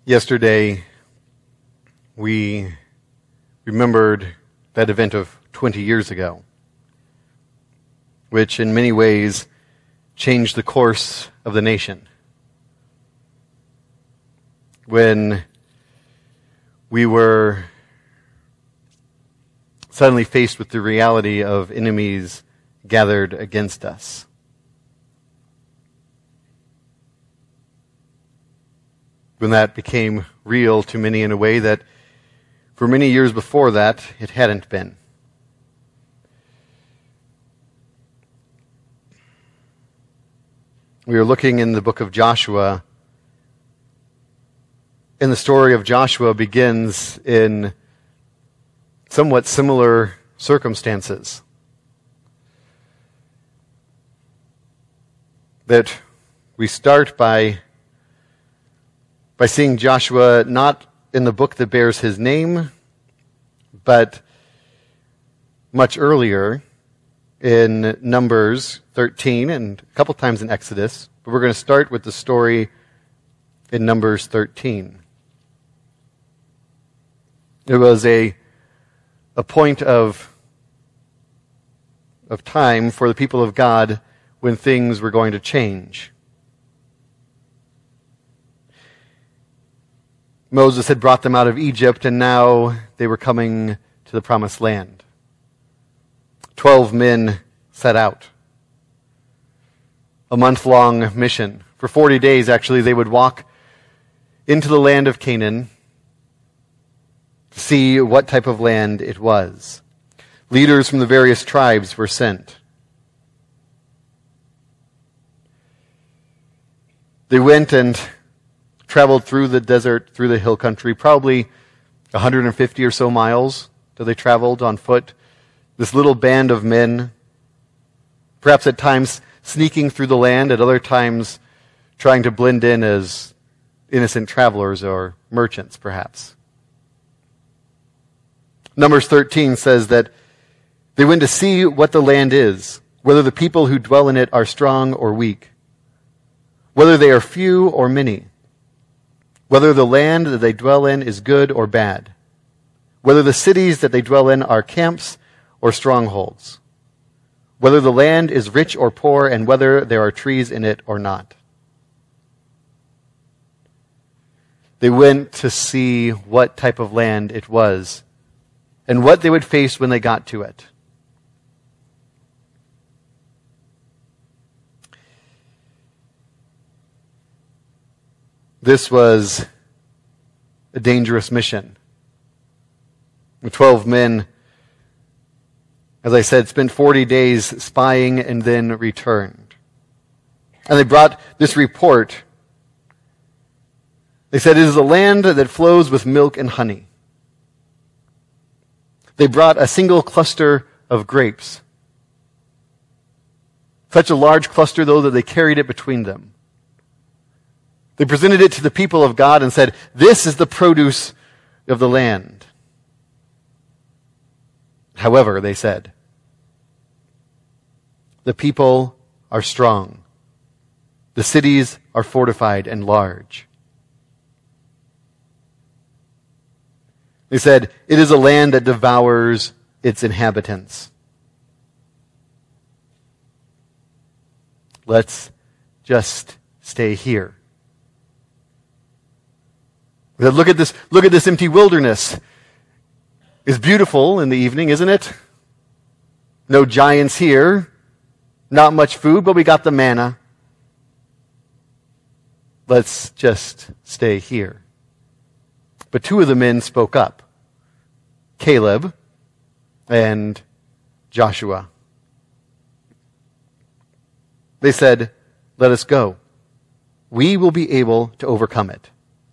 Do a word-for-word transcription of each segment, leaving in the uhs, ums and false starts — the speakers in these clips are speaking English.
Yesterday, we remembered that event of twenty years ago, which in many ways changed the course of the nation. When we were suddenly faced with the reality of enemies gathered against us. When that became real to many in a way that for many years before that it hadn't been. We are looking in the book of Joshua, and the story of Joshua begins in somewhat similar circumstances. That we start by by seeing Joshua not in the book that bears his name, but much earlier in Numbers thirteen and a couple times in Exodus. But we're going to start with the story in Numbers thirteen. It was a a point of of time for the people of God when things were going to change. Moses had brought them out of Egypt, and now they were coming to the promised land. Twelve men set out. A month-long mission. For forty days, actually, they would walk into the land of Canaan to see what type of land it was. Leaders from the various tribes were sent. They went and traveled through the desert, through the hill country, probably one hundred fifty or so miles that they traveled on foot. This little band of men, perhaps at times sneaking through the land, at other times trying to blend in as innocent travelers or merchants, perhaps. Numbers thirteen says that they went to see what the land is, whether the people who dwell in it are strong or weak, whether they are few or many, whether the land that they dwell in is good or bad, whether the cities that they dwell in are camps or strongholds, whether the land is rich or poor, and whether there are trees in it or not. They went to see what type of land it was and what they would face when they got to it. This was a dangerous mission. The twelve men, as I said, spent forty days spying and then returned. And they brought this report. They said, it is a land that flows with milk and honey. They brought a single cluster of grapes. Such a large cluster, though, that they carried it between them. They presented it to the people of God and said, this is the produce of the land. However, they said, the people are strong. The cities are fortified and large. They said, it is a land that devours its inhabitants. Let's just stay here. Look at this, look at this empty wilderness. It's beautiful in the evening, isn't it? No giants here. Not much food, but we got the manna. Let's just stay here. But two of the men spoke up. Caleb and Joshua. They said, let us go. We will be able to overcome it.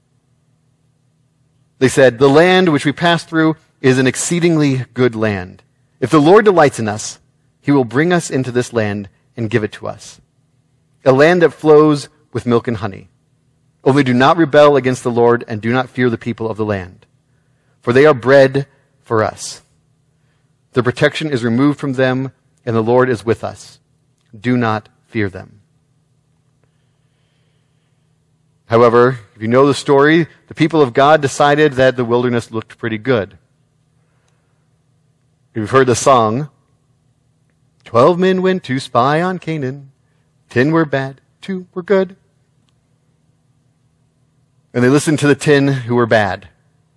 They said, the land which we passed through is an exceedingly good land. If the Lord delights in us, he will bring us into this land and give it to us. A land that flows with milk and honey. Only do not rebel against the Lord and do not fear the people of the land. For they are bread for us. The protection is removed from them and the Lord is with us. Do not fear them. However, if you know the story, the people of God decided that the wilderness looked pretty good. You've heard the song, Twelve men went to spy on Canaan. Ten were bad, two were good. And they listened to the ten who were bad.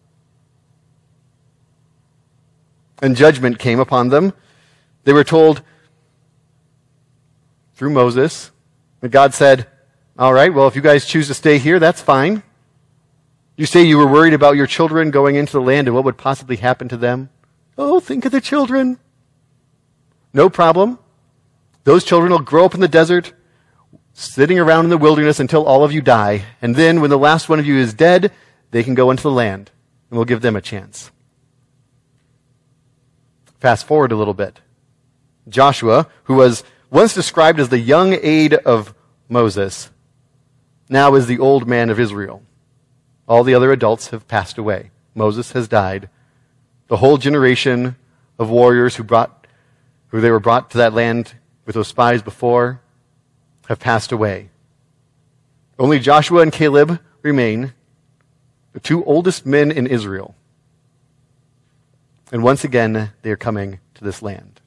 And judgment came upon them. They were told through Moses that God said, all right, well, if you guys choose to stay here, that's fine. You say you were worried about your children going into the land and what would possibly happen to them. Oh, think of the children. No problem. Those children will grow up in the desert, sitting around in the wilderness until all of you die. And then when the last one of you is dead, they can go into the land, and we'll give them a chance. Fast forward a little bit. Joshua, who was once described as the young aide of Moses, now is the old man of Israel. All the other adults have passed away. Moses has died. The whole generation of warriors who brought, who they were brought to that land with those spies before have passed away. Only Joshua and Caleb remain, the two oldest men in Israel. And once again, they are coming to this land.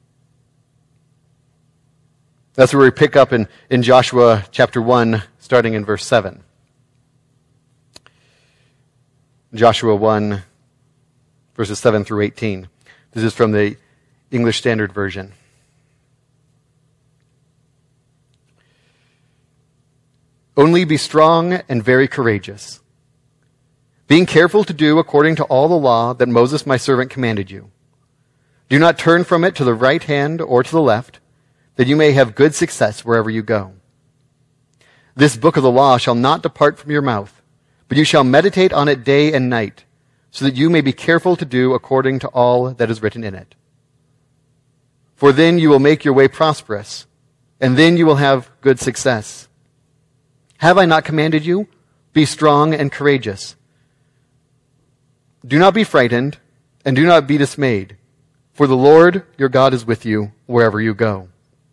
That's where we pick up in, in Joshua chapter one, starting in verse seven. Joshua one, verses seven through eighteen. This is from the English Standard Version. Only be strong and very courageous, being careful to do according to all the law that Moses my servant commanded you. Do not turn from it to the right hand or to the left, that you may have good success wherever you go. This book of the law shall not depart from your mouth, but you shall meditate on it day and night, so that you may be careful to do according to all that is written in it. For then you will make your way prosperous, and then you will have good success. Have I not commanded you? Be strong and courageous. Do not be frightened, and do not be dismayed, for the Lord your God is with you wherever you go.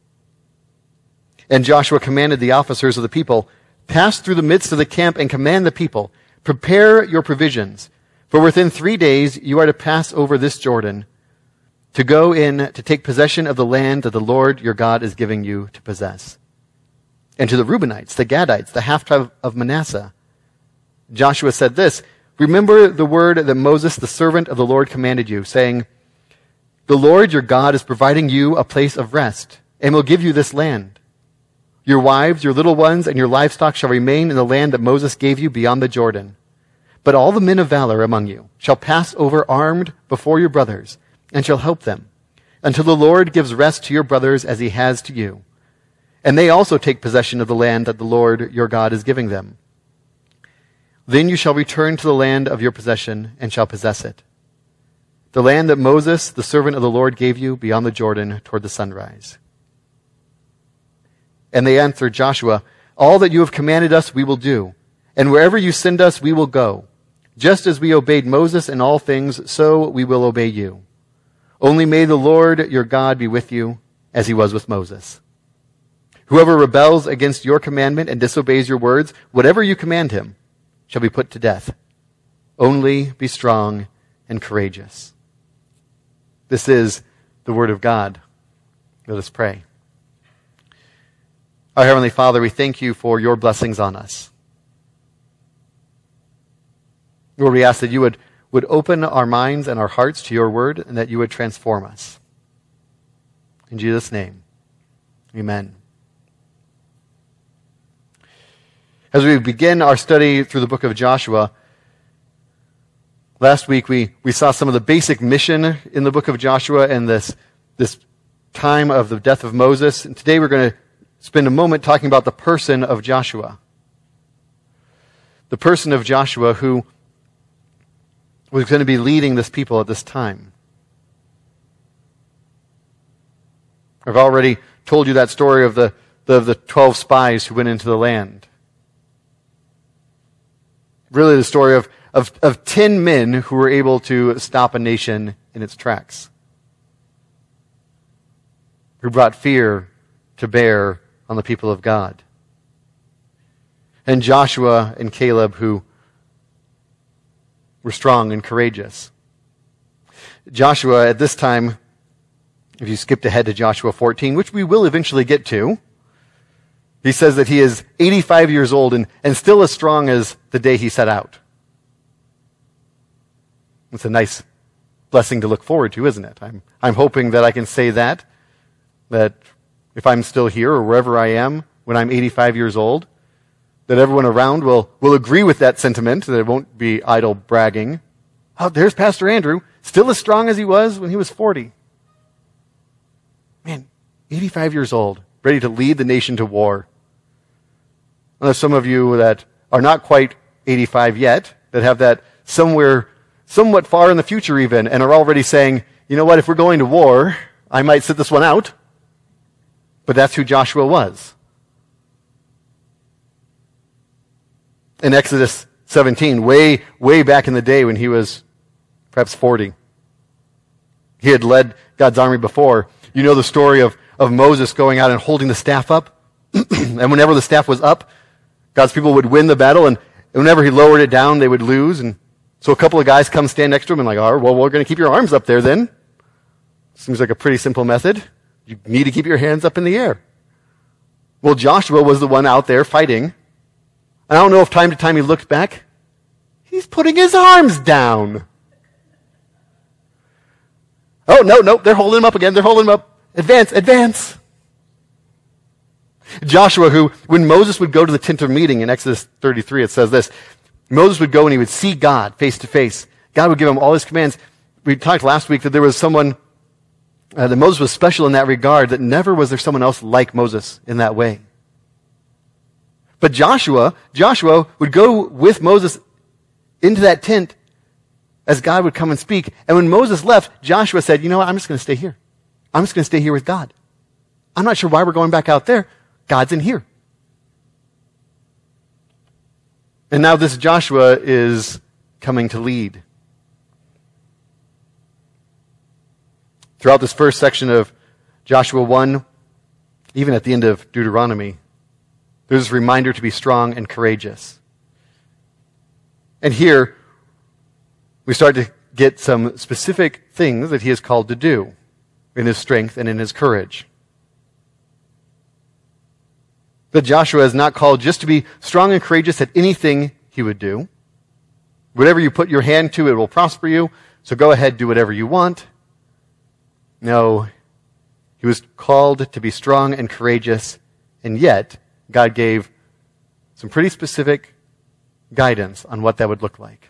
And Joshua commanded the officers of the people, pass through the midst of the camp and command the people, prepare your provisions, for within three days you are to pass over this Jordan, to go in to take possession of the land that the Lord your God is giving you to possess. And to the Reubenites, the Gadites, the half-tribe of Manasseh, Joshua said this, remember the word that Moses, the servant of the Lord, commanded you, saying, the Lord your God is providing you a place of rest, and will give you this land. Your wives, your little ones, and your livestock shall remain in the land that Moses gave you beyond the Jordan. But all the men of valor among you shall pass over armed before your brothers, and shall help them, until the Lord gives rest to your brothers as he has to you. And they also take possession of the land that the Lord your God is giving them. Then you shall return to the land of your possession, and shall possess it, the land that Moses, the servant of the Lord, gave you beyond the Jordan toward the sunrise. And they answered Joshua, all that you have commanded us we will do, and wherever you send us we will go. Just as we obeyed Moses in all things, so we will obey you. Only may the Lord your God be with you, as he was with Moses. Whoever rebels against your commandment and disobeys your words, whatever you command him, shall be put to death. Only be strong and courageous. This is the word of God. Let us pray. Our Heavenly Father, we thank you for your blessings on us. Lord, we ask that you would, would open our minds and our hearts to your word, and that you would transform us. In Jesus' name, amen. As we begin our study through the book of Joshua, last week we, we saw some of the basic mission in the book of Joshua and this, this time of the death of Moses. And today we're going to spend a moment talking about the person of Joshua. The person of Joshua who was going to be leading this people at this time. I've already told you that story of the, the, the twelve spies who went into the land. Really the story of, of, of ten men who were able to stop a nation in its tracks. Who brought fear to bear on the people of God. and Joshua and Caleb who were strong and courageous. Joshua at this time, if you skipped ahead to Joshua fourteen, which we will eventually get to, he says that he is eighty-five years old and, and still as strong as the day he set out. It's a nice blessing to look forward to, isn't it? I'm, I'm hoping that I can say that, that if I'm still here or wherever I am when I'm eighty-five years old, that everyone around will, will agree with that sentiment, that it won't be idle bragging. Oh, there's Pastor Andrew, still as strong as he was when he was forty. Man, eighty-five years old, ready to lead the nation to war. I know some of you that are not quite eighty-five yet, that have that somewhere, somewhat far in the future even, and are already saying, you know what, if we're going to war, I might sit this one out. But that's who Joshua was. In Exodus seventeen, way, way back in the day when he was perhaps forty, he had led God's army before. You know the story of, of Moses going out and holding the staff up. And whenever the staff was up, God's people would win the battle, and whenever he lowered it down, they would lose. And so a couple of guys come stand next to him and like, oh, well, we're going to keep your arms up there then. Seems like a pretty simple method. You need to keep your hands up in the air. Well, Joshua was the one out there fighting. And I don't know if time to time he looked back. He's putting his arms down. Oh, no, no, they're holding him up again. They're holding him up. Advance, advance. Joshua, who, when Moses would go to the tent of meeting in Exodus thirty-three, it says this, Moses would go and he would see God face to face. God would give him all his commands. We talked last week that there was someone, uh, that Moses was special in that regard, that never was there someone else like Moses in that way. But Joshua, Joshua would go with Moses into that tent as God would come and speak. And when Moses left, Joshua said, you know what, I'm just going to stay here. I'm just going to stay here with God. I'm not sure why we're going back out there. God's in here. And now this Joshua is coming to lead. Throughout this first section of Joshua one, even at the end of Deuteronomy, there's this reminder to be strong and courageous. And here, we start to get some specific things that he is called to do in his strength and in his courage. That Joshua is not called just to be strong and courageous at anything he would do. Whatever you put your hand to, it will prosper you, so go ahead, do whatever you want. No, he was called to be strong and courageous, and yet God gave some pretty specific guidance on what that would look like.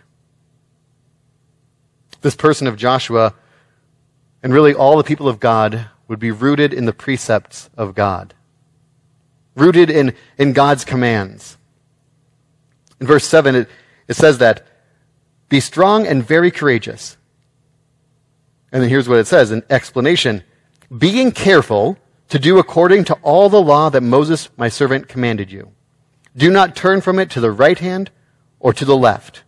This person of Joshua, and really all the people of God, would be rooted in the precepts of God. Rooted in, in God's commands. In verse seven, it, it says that, be strong and very courageous. And then here's what it says, an explanation. Being careful to do according to all the law that Moses, my servant, commanded you. Do not turn from it to the right hand or to the left.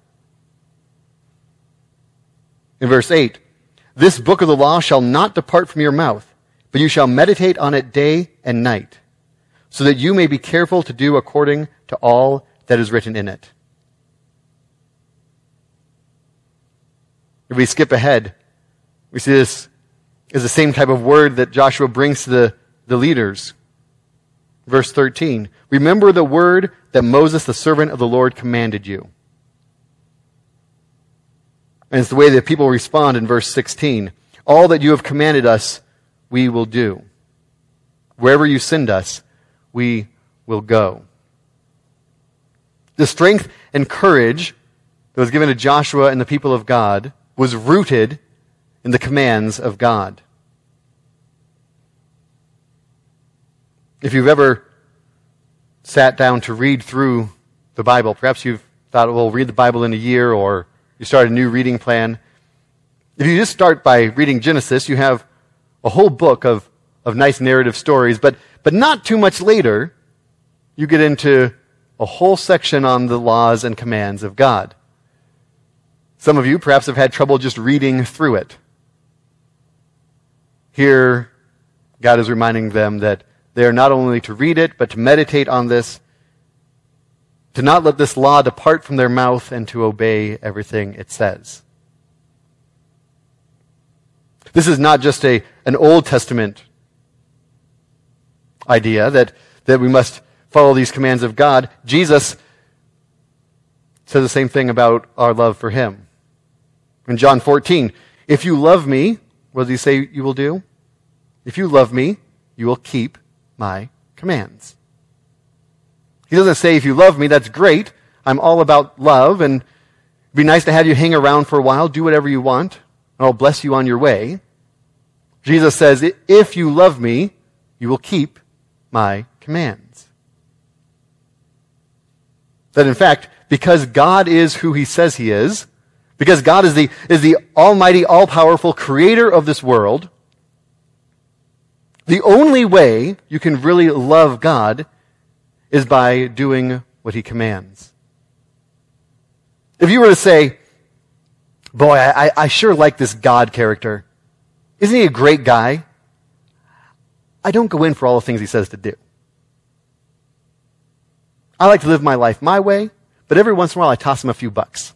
In verse eight, this book of the law shall not depart from your mouth, but you shall meditate on it day and night, so that you may be careful to do according to all that is written in it. If we skip ahead, we see this is the same type of word that Joshua brings to the, the leaders. Verse thirteen, remember the word that Moses, the servant of the Lord, commanded you. And it's the way that people respond in verse sixteen. All that you have commanded us, we will do. Wherever you send us, we will go. The strength and courage that was given to Joshua and the people of God was rooted in the commands of God. If you've ever sat down to read through the Bible, perhaps you've thought, well, read the Bible in a year, or you start a new reading plan. If you just start by reading Genesis, you have a whole book of, of nice narrative stories, but, but not too much later, you get into a whole section on the laws and commands of God. Some of you perhaps have had trouble just reading through it. Here, God is reminding them that they are not only to read it, but to meditate on this, to not let this law depart from their mouth and to obey everything it says. This is not just a, an Old Testament idea that, that we must follow these commands of God. Jesus says the same thing about our love for him. In John fourteen, if you love me, what does he say you will do? If you love me, you will keep my commands. He doesn't say, if you love me, that's great. I'm all about love, and it'd be nice to have you hang around for a while, do whatever you want, and I'll bless you on your way. Jesus says, if you love me, you will keep my commands. That in fact, because God is who he says he is, because God is the, is the almighty, all-powerful creator of this world, the only way you can really love God is by doing what he commands. If you were to say, boy, I, I sure like this God character. Isn't he a great guy? I don't go in for all the things he says to do. I like to live my life my way, but every once in a while I toss him a few bucks.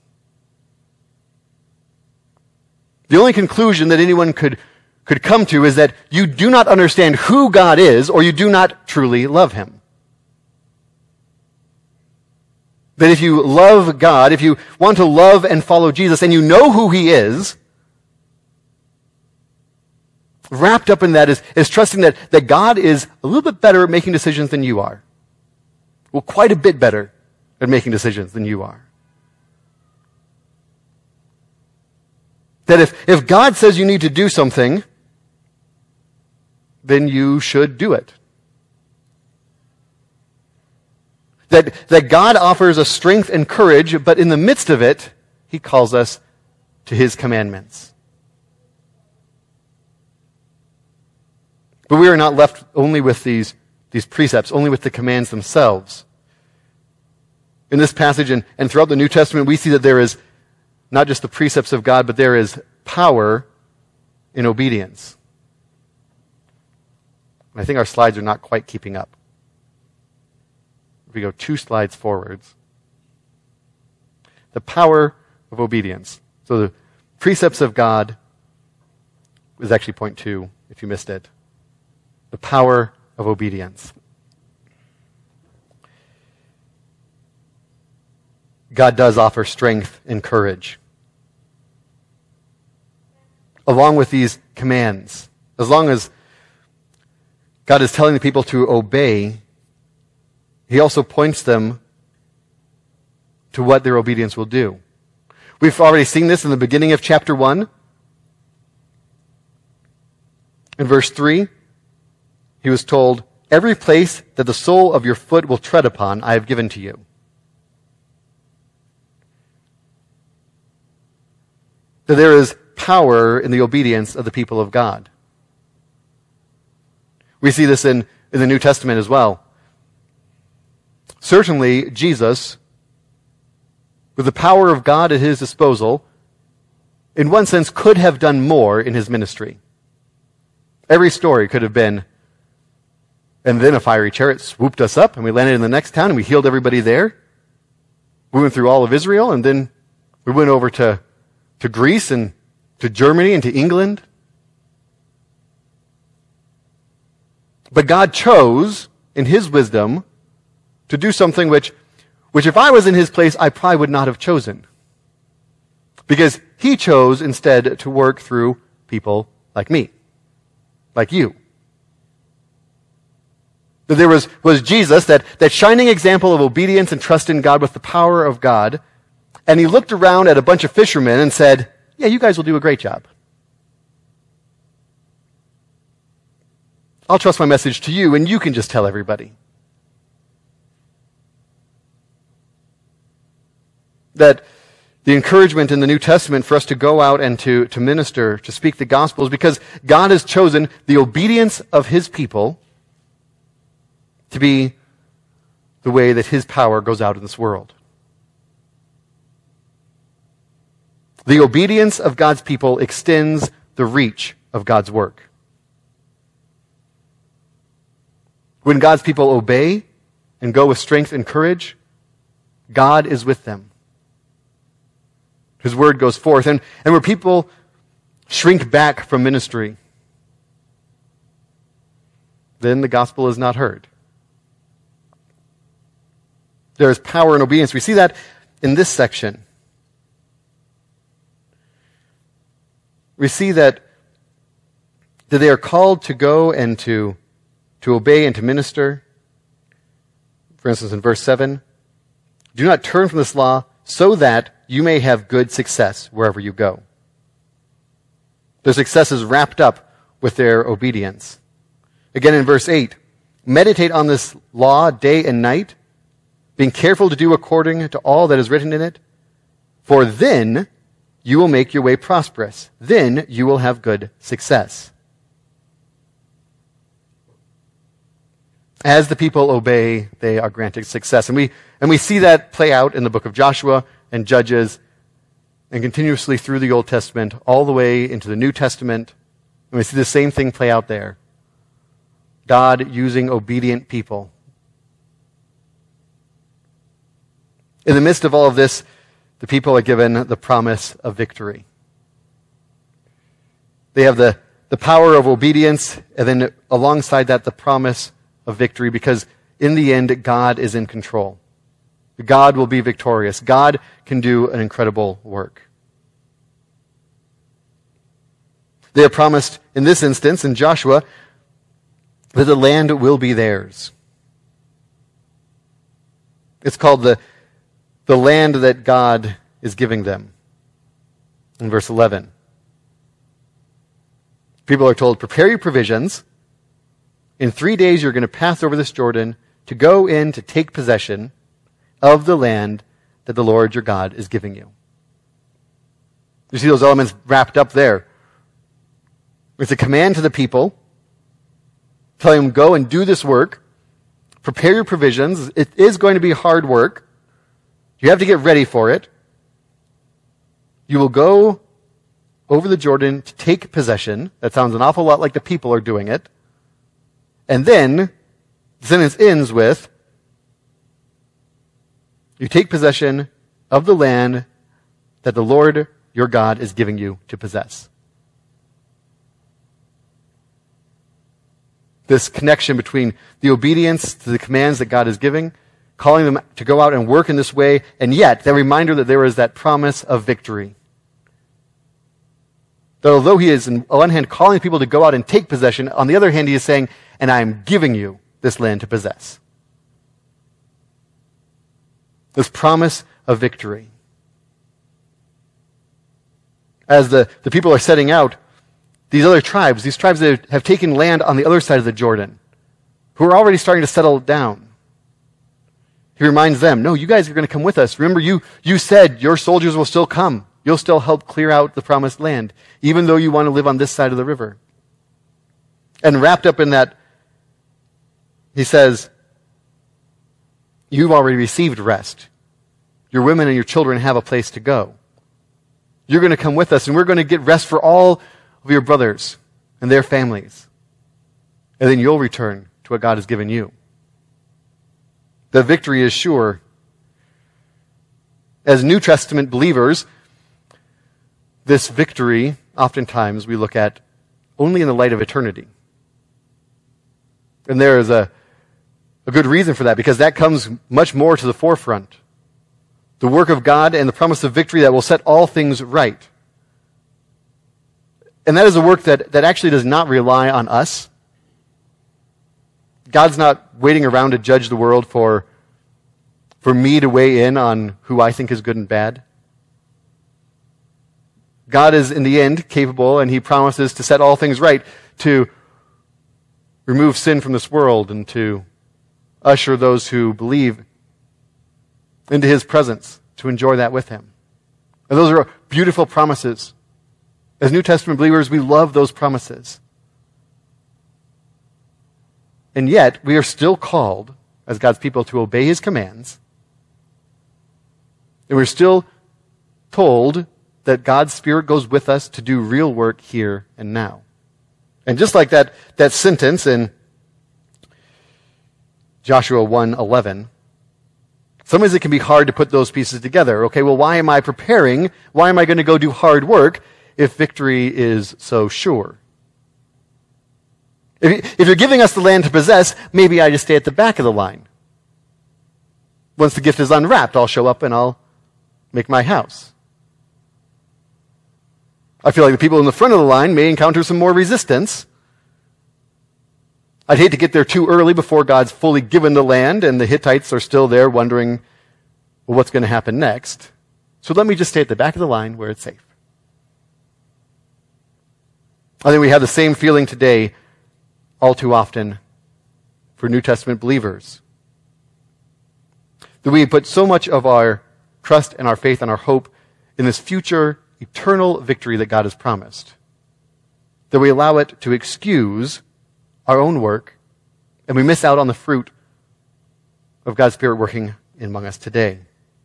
The only conclusion that anyone could, could come to is that you do not understand who God is, or you do not truly love him. That if you love God, if you want to love and follow Jesus, and you know who he is, wrapped up in that is, is trusting that, that God is a little bit better at making decisions than you are. Well, quite a bit better at making decisions than you are. That if, if God says you need to do something, then you should do it. That, that God offers us strength and courage, but in the midst of it, he calls us to his commandments. But we are not left only with these, these precepts, only with the commands themselves. In this passage and, and throughout the New Testament, we see that there is not just the precepts of God, but there is power in obedience. I think our slides are not quite keeping up. If we go two slides forwards. The power of obedience. So the precepts of God is actually point two, if you missed it. The power of obedience. God does offer strength and courage. Along with these commands, as long as God is telling the people to obey, he also points them to what their obedience will do. We've already seen this in the beginning of chapter one. In verse three, he was told, every place that the sole of your foot will tread upon, I have given to you. That there is power in the obedience of the people of God. We see this in, in the New Testament as well. Certainly, Jesus, with the power of God at his disposal, in one sense could have done more in his ministry. Every story could have been, and then a fiery chariot swooped us up, and we landed in the next town, and we healed everybody there. We went through all of Israel, and then we went over to, to Greece, and to Germany, and to England. But God chose, in his wisdom, to do something which, which if I was in his place, I probably would not have chosen. Because he chose instead to work through people like me, like you. That there was, was Jesus, that, that shining example of obedience and trust in God with the power of God, and he looked around at a bunch of fishermen and said, yeah, you guys will do a great job. I'll trust my message to you, and you can just tell everybody. That the encouragement in the New Testament for us to go out and to, to minister, to speak the gospel, is because God has chosen the obedience of his people to be the way that his power goes out in this world. The obedience of God's people extends the reach of God's work. When God's people obey and go with strength and courage, God is with them. His word goes forth. And, and where people shrink back from ministry, then the gospel is not heard. There is power in obedience. We see that in this section. We see that, that they are called to go and to, to obey and to minister. For instance, in verse seven, do not turn from this law so that you may have good success wherever you go. Their success is wrapped up with their obedience. Again in verse eight, meditate on this law day and night, being careful to do according to all that is written in it, for then you will make your way prosperous. Then you will have good success. As the people obey, they are granted success. And we, and we see that play out in the book of Joshua and Judges and continuously through the Old Testament all the way into the New Testament. And we see the same thing play out there. God using obedient people. In the midst of all of this, the people are given the promise of victory. They have the, the power of obedience, and then alongside that, the promise of victory, because in the end, God is in control. God will be victorious. God can do an incredible work. They are promised, in this instance, in Joshua, that the land will be theirs. It's called the The land that God is giving them. In verse eleven. People are told, prepare your provisions. In three days you're going to pass over this Jordan to go in to take possession of the land that the Lord your God is giving you. You see those elements wrapped up there. It's a command to the people, telling them, go and do this work. Prepare your provisions. It is going to be hard work. You have to get ready for it. You will go over the Jordan to take possession. That sounds an awful lot like the people are doing it. And then, the sentence ends with, you take possession of the land that the Lord your God is giving you to possess. This connection between the obedience to the commands that God is giving, calling them to go out and work in this way, and yet the reminder that there is that promise of victory. That although he is, on one hand, calling people to go out and take possession, on the other hand, he is saying, and I am giving you this land to possess. This promise of victory. As the, the people are setting out, these other tribes, these tribes that have taken land on the other side of the Jordan, who are already starting to settle down, he reminds them, no, you guys are going to come with us. Remember, you, you said your soldiers will still come. You'll still help clear out the promised land, even though you want to live on this side of the river. And wrapped up in that, he says, you've already received rest. Your women and your children have a place to go. You're going to come with us, and we're going to get rest for all of your brothers and their families. And then you'll return to what God has given you. The victory is sure. As New Testament believers, this victory, oftentimes we look at only in the light of eternity. And there is a, a good reason for that, because that comes much more to the forefront. The work of God and the promise of victory that will set all things right. And that is a work that, that actually does not rely on us. God's not waiting around to judge the world for, for me to weigh in on who I think is good and bad. God is, in the end, capable, and he promises to set all things right, to remove sin from this world and to usher those who believe into his presence, to enjoy that with him. And those are beautiful promises. As New Testament believers, we love those promises. And yet, we are still called, as God's people, to obey his commands. And we're still told that God's Spirit goes with us to do real work here and now. And just like that, that sentence in Joshua one eleven, Sometimes it can be hard to put those pieces together. Okay, well, why am I preparing? Why am I going to go do hard work if victory is so sure? If, if you're giving us the land to possess, maybe I just stay at the back of the line. Once the gift is unwrapped, I'll show up and I'll make my house. I feel like the people in the front of the line may encounter some more resistance. I'd hate to get there too early before God's fully given the land and the Hittites are still there wondering, well, what's going to happen next? So let me just stay at the back of the line where it's safe. I think we have the same feeling today all too often for New Testament believers. That we put so much of our trust and our faith and our hope in this future eternal victory that God has promised, that we allow it to excuse our own work, and we miss out on the fruit of God's Spirit working among us today.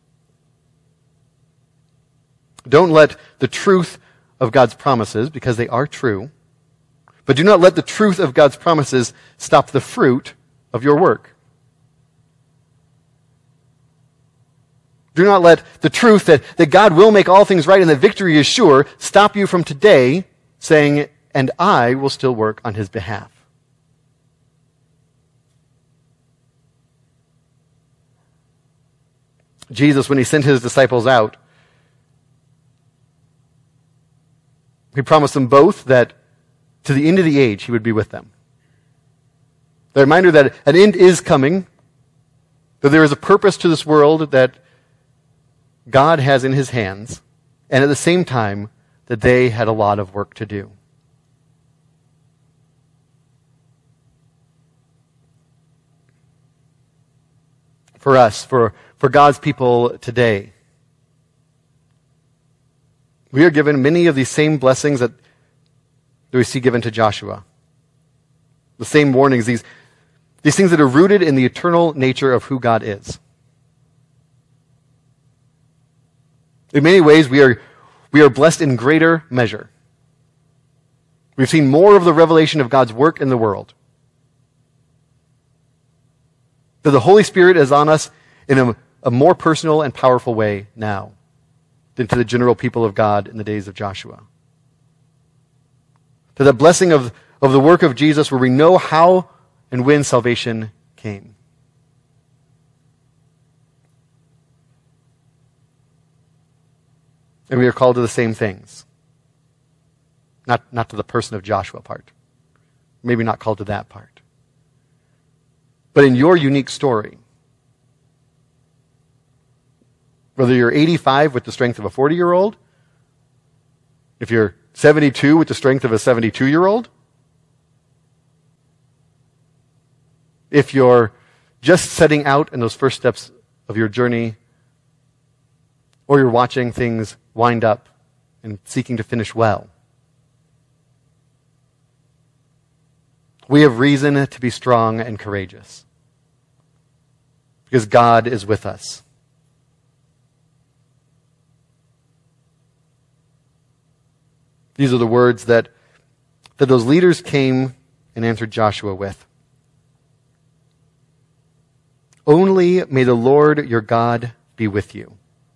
Don't let the truth of God's promises, because they are true, but do not let the truth of God's promises stop the fruit of your work. Do not let the truth that, that God will make all things right and that victory is sure stop you from today saying, and I will still work on his behalf. Jesus, when he sent his disciples out, he promised them both that to the end of the age he would be with them. The reminder that an end is coming, that there is a purpose to this world that God has in his hands, and at the same time that they had a lot of work to do. For us, for, for God's people today, we are given many of these same blessings that, that we see given to Joshua. The same warnings, these, these things that are rooted in the eternal nature of who God is. In many ways, we are, we are blessed in greater measure. We've seen more of the revelation of God's work in the world. That the Holy Spirit is on us in a, a more personal and powerful way now than to the general people of God in the days of Joshua. To the blessing of, of the work of Jesus where we know how and when salvation came. And we are called to the same things. Not, not to the person of Joshua part. Maybe not called to that part. But in your unique story, whether you're eighty-five with the strength of a forty-year-old, if you're seventy-two with the strength of a seventy-two-year-old, if you're just setting out in those first steps of your journey, or you're watching things wind up and seeking to finish well, we have reason to be strong and courageous because God is with us. These are the words that, that those leaders came and answered Joshua with. Only may the Lord your God be with you.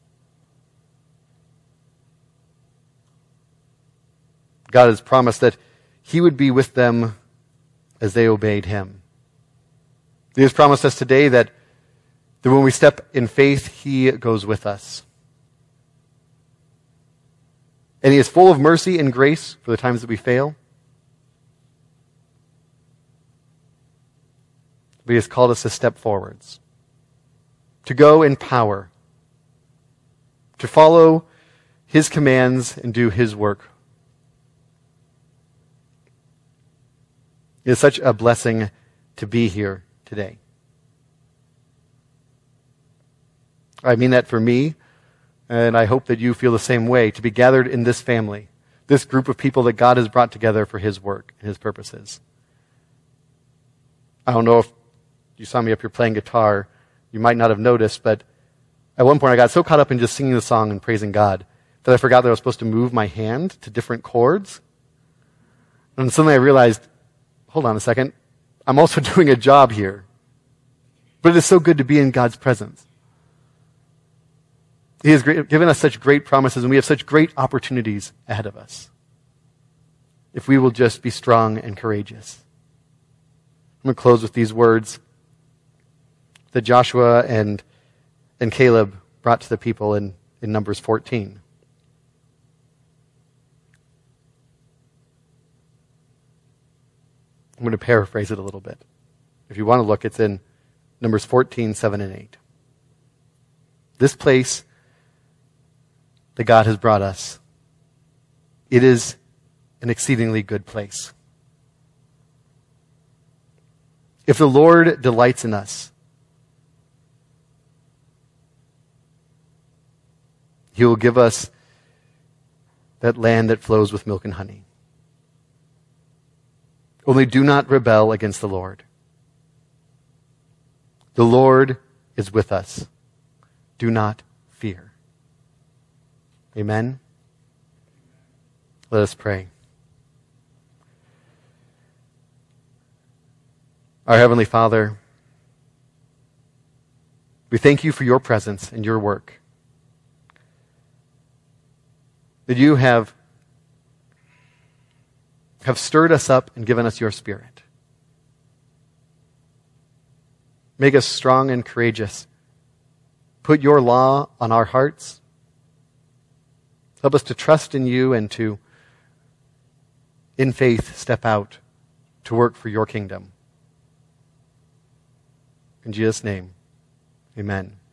God has promised that he would be with them as they obeyed him. He has promised us today that, that when we step in faith, he goes with us. And he is full of mercy and grace for the times that we fail. But he has called us to step forwards, to go in power, to follow his commands and do his work. It is such a blessing to be here today. I mean that for me, and I hope that you feel the same way, to be gathered in this family, this group of people that God has brought together for his work and his purposes. I don't know if you saw me up here playing guitar. You might not have noticed, but at one point I got so caught up in just singing the song and praising God that I forgot that I was supposed to move my hand to different chords. And suddenly I realized, hold on a second, I'm also doing a job here. But it is so good to be in God's presence. He has great, given us such great promises, and we have such great opportunities ahead of us, if we will just be strong and courageous. I'm going to close with these words that Joshua and, and Caleb brought to the people in, in Numbers fourteen. I'm going to paraphrase it a little bit. If you want to look, it's in Numbers fourteen, seven and eight. This place that God has brought us, it is an exceedingly good place. If the Lord delights in us, He will give us that land that flows with milk and honey. Only do not rebel against the Lord. The Lord is with us. Do not fear. Amen. Let us pray. Our Heavenly Father, we thank you for your presence and your work. That you have, have stirred us up and given us your Spirit. Make us strong and courageous. Put your law on our hearts. Help us to trust in you and to, in faith, step out to work for your kingdom. In Jesus' name, amen.